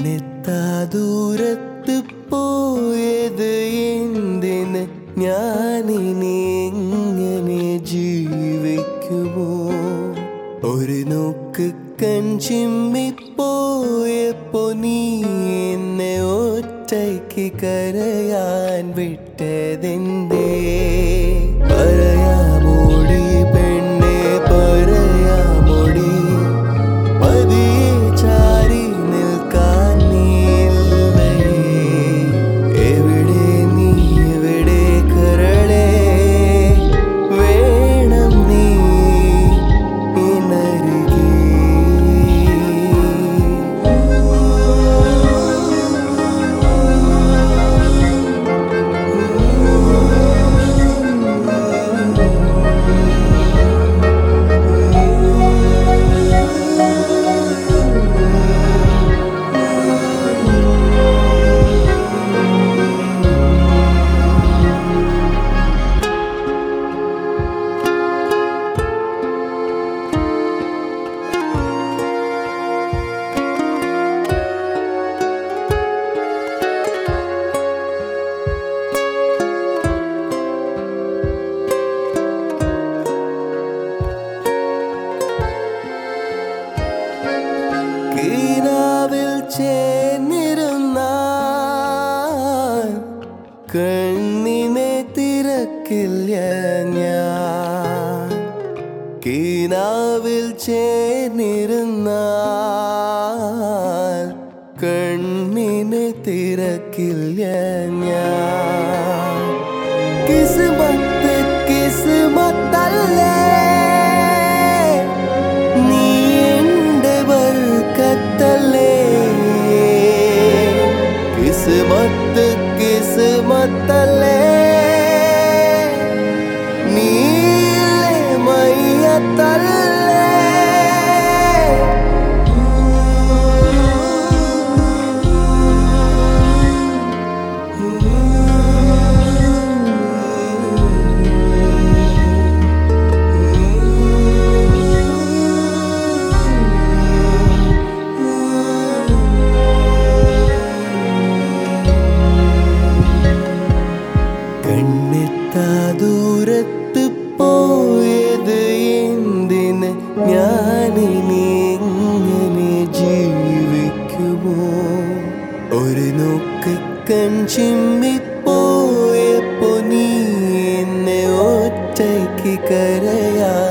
കണ്ണെത്താ ദൂരത്ത് പോയത് എന്തിന് ഞാനിനി എങ്ങനെ ജീവിക്കുമോ? ഒരു നോക്ക് കൺചിമ്മിപ്പോയപ്പോ നീ എന്നെ ഒറ്റയ്ക്ക് കരയാൻ വിട്ടതെന്തേ? പറയാമോടി പെണ്ണെ പറയാമോടി, പതിയെ ചാരി നിൽക്കാൻ നീയില്ലേ? എവിടെ നീ എവിടെ കരളേ? വേണം നീ എന്നരികെ. കീനാവിൽ ചേർന്നിരുന്നാൽ കണ്ണിനെ തിരക്കില്ല ഞാൻ. കീനാവിൽ ചേർന്നിരുന്നാൽ കണ്ണിനെ തിരക്കില്ല ഞാൻ. കിസ്മത്ത് കിസ്മത്തല്ലേ നീ എന്റെ ബർക്കത്തല്ലേ? കിസ്മത്ത് കിസ്മത്തല്ലേ നീലേ മയ്യത്തല്ലേ? കണ്ണെത്താ ദൂരത്ത് പോയത് എന്തിന് ഞാനിനി എങ്ങനെ ജീവിക്കുമോ? ഒരു നോക്ക് കൺചിമ്മിപ്പോയപ്പോ നീ എന്നെ ഒറ്റയ്ക്ക് കരയാൻ